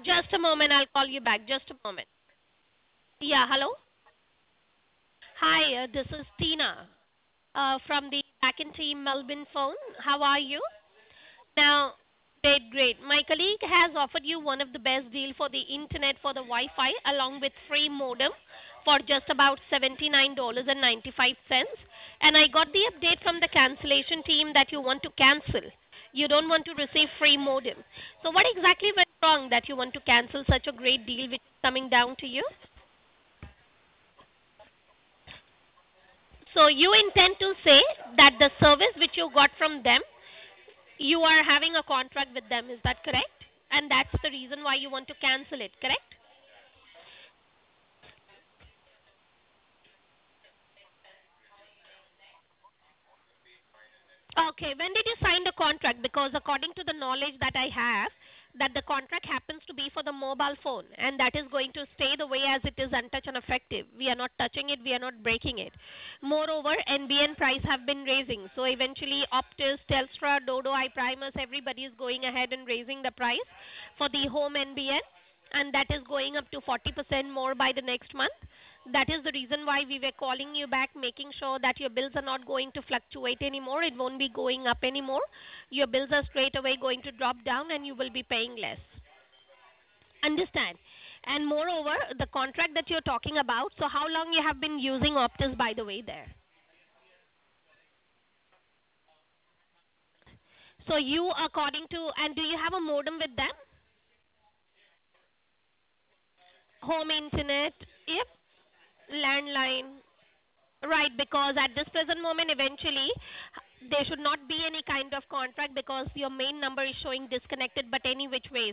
Just a moment, I'll call you back. Just a moment. Yeah, hello? Hi, this is Tina from the backend team Melbourne phone. How are you? Now, great, great. My colleague has offered you one of the best deal for the internet for the Wi-Fi along with free modem for just about $79.95. And I got the update from the cancellation team that you want to cancel. You don't want to receive free modem. So what exactly went wrong that you want to cancel such a great deal which is coming down to you? So you intend to say that the service which you got from them, you are having a contract with them, is that correct? And that's the reason why you want to cancel it, correct? Okay, when did you sign the contract? Because according to the knowledge that I have, that the contract happens to be for the mobile phone and that is going to stay the way as it is untouched and effective. We are not touching it, we are not breaking it. Moreover, NBN price have been raising. So eventually Optus, Telstra, Dodo, iPrimus, everybody is going ahead and raising the price for the home NBN and that is going up to 40% more by the next month. That is the reason why we were calling you back, making sure that your bills are not going to fluctuate anymore. It won't be going up anymore. Your bills are straight away going to drop down and you will be paying less. Understand? And moreover, the contract that you're talking about, so how long you have been using Optus, by the way, there? So you, according to, and do you have a modem with them? Home internet? Yep. Landline? Right, because at this present moment, eventually, there should not be any kind of contract because your main number is showing disconnected, but any which ways.